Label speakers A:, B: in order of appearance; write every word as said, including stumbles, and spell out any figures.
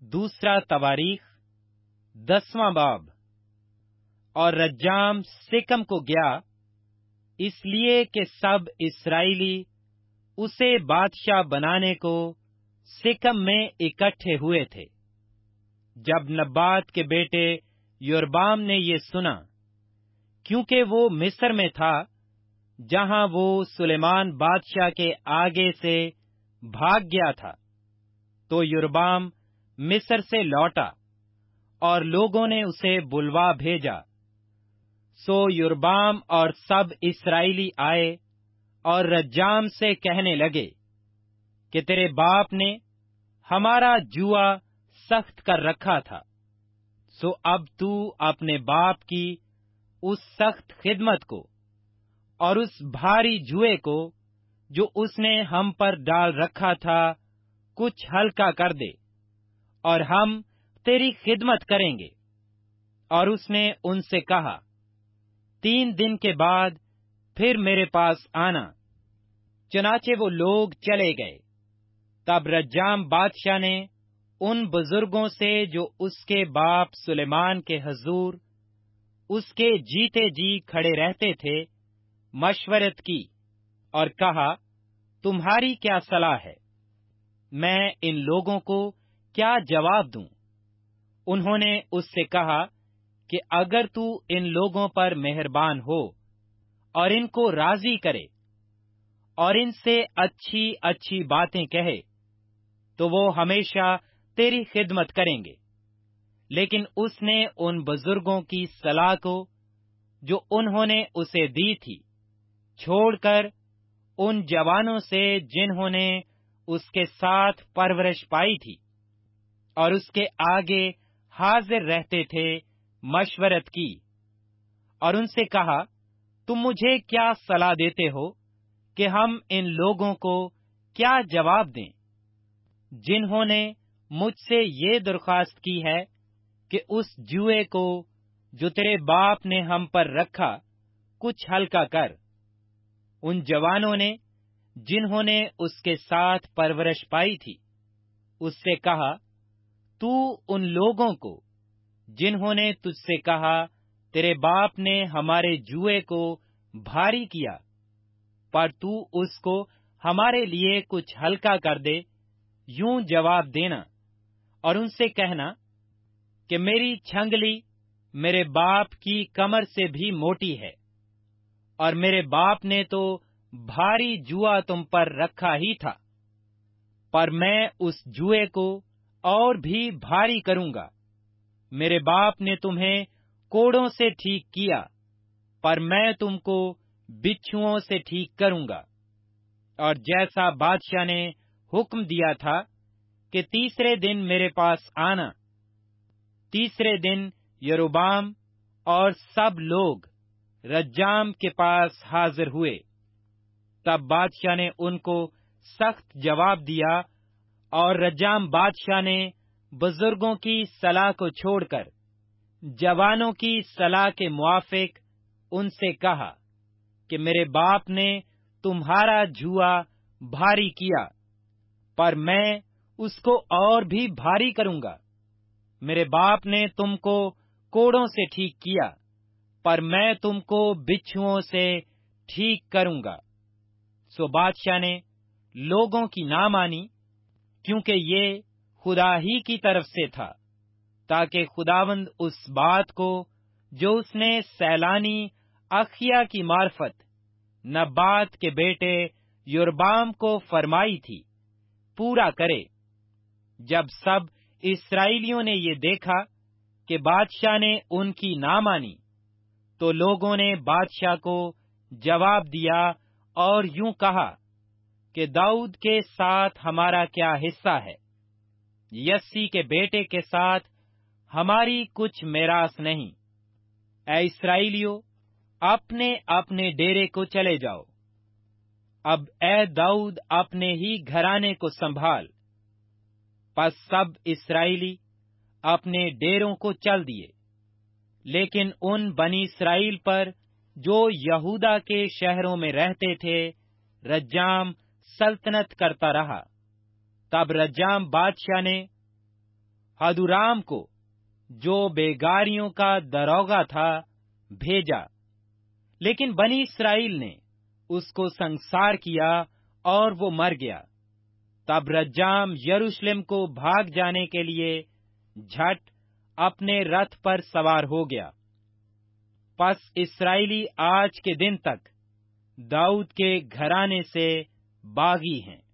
A: دوسرا تواریخ دسواں باب۔ اور رجام سکم کو گیا، اس لیے کہ سب اسرائیلی اسے بادشاہ بنانے کو سکم میں اکٹھے ہوئے تھے۔ جب نبات کے بیٹے یربام نے یہ سنا، کیونکہ وہ مصر میں تھا جہاں وہ سلیمان بادشاہ کے آگے سے بھاگ گیا تھا، تو یربام مصر سے لوٹا اور لوگوں نے اسے بلوا بھیجا۔ سو یربام اور سب اسرائیلی آئے اور رجام سے کہنے لگے کہ تیرے باپ نے ہمارا جوا سخت کر رکھا تھا، سو اب تو اپنے باپ کی اس سخت خدمت کو اور اس بھاری جوئے کو جو اس نے ہم پر ڈال رکھا تھا کچھ ہلکا کر دے، اور ہم تیری خدمت کریں گے۔ اور اس نے ان سے کہا، تین دن کے بعد پھر میرے پاس آنا۔ چنانچہ وہ لوگ چلے گئے۔ تب رجام بادشاہ نے ان بزرگوں سے جو اس کے باپ سلیمان کے حضور اس کے جیتے جی کھڑے رہتے تھے مشورت کی اور کہا، تمہاری کیا صلاح ہے؟ میں ان لوگوں کو کیا جواب دوں؟ انہوں نے اس سے کہا کہ اگر تو ان لوگوں پر مہربان ہو اور ان کو راضی کرے اور ان سے اچھی اچھی باتیں کہے تو وہ ہمیشہ تیری خدمت کریں گے۔ لیکن اس نے ان بزرگوں کی صلاح کو جو انہوں نے اسے دی تھی چھوڑ کر ان جوانوں سے جنہوں نے اس کے ساتھ پرورش پائی تھی اور اس کے آگے حاضر رہتے تھے مشورت کی، اور ان سے کہا، تم مجھے کیا صلاح دیتے ہو کہ ہم ان لوگوں کو کیا جواب دیں جنہوں نے مجھ سے یہ درخواست کی ہے کہ اس جوئے کو جو تیرے باپ نے ہم پر رکھا کچھ ہلکا کر؟ ان جوانوں نے جنہوں نے اس کے ساتھ پرورش پائی تھی اس سے کہا، تو ان لوگوں کو جنہوں نے تجھ سے کہا تیرے باپ نے ہمارے جوئے کو بھاری کیا، پر تو اس کو ہمارے لیے کچھ ہلکا کر دے، یوں جواب دینا اور ان سے کہنا کہ میری چھنگلی میرے باپ کی کمر سے بھی موٹی ہے، اور میرے باپ نے تو بھاری جوا تم پر رکھا ہی تھا، پر میں اس جوئے کو اور بھی بھاری کروں گا۔ میرے باپ نے تمہیں کوڑوں سے ٹھیک کیا، پر میں تم کو بچھوؤں سے ٹھیک کروں گا۔ اور جیسا بادشاہ نے حکم دیا تھا کہ تیسرے دن میرے پاس آنا، تیسرے دن یروبام اور سب لوگ رجام کے پاس حاضر ہوئے۔ تب بادشاہ نے ان کو سخت جواب دیا، اور رجام بادشاہ نے بزرگوں کی صلاح کو چھوڑ کر جوانوں کی صلاح کے موافق ان سے کہا کہ میرے باپ نے تمہارا جوا بھاری کیا، پر میں اس کو اور بھی بھاری کروں گا۔ میرے باپ نے تم کو کوڑوں سے ٹھیک کیا، پر میں تم کو بچھوؤں سے ٹھیک کروں گا۔ سو بادشاہ نے لوگوں کی نہ مانی، کیونکہ یہ خدا ہی کی طرف سے تھا، تاکہ خداوند اس بات کو جو اس نے سیلانی اخیا کی معرفت نبات کے بیٹے یربام کو فرمائی تھی پورا کرے۔ جب سب اسرائیلیوں نے یہ دیکھا کہ بادشاہ نے ان کی نہ مانی، تو لوگوں نے بادشاہ کو جواب دیا اور یوں کہا کہ داؤد کے ساتھ ہمارا کیا حصہ ہے؟ یسی کے بیٹے کے ساتھ ہماری کچھ میراث نہیں۔ اے اسرائیلیو، اپنے اپنے ڈیرے کو چلے جاؤ۔ اب اے داؤد اپنے ہی گھرانے کو سنبھال۔ پس سب اسرائیلی اپنے ڈیروں کو چل دیے، لیکن ان بنی اسرائیل پر جو یہودا کے شہروں میں رہتے تھے رجام سلطنت کرتا رہا۔ تب رجام بادشاہ نے हदुराम को, जो बेगारियों का दरोगा था, भेजा, लेकिन बनी इस्राएल ने उसको संसार किया और वो मर गया। तब रज्जाम यरूशलेम को भाग जाने के लिए झट अपने रथ पर सवार हो गया। पस इस्राएली आज के दिन तक दाऊद के घराने से बागी हैं।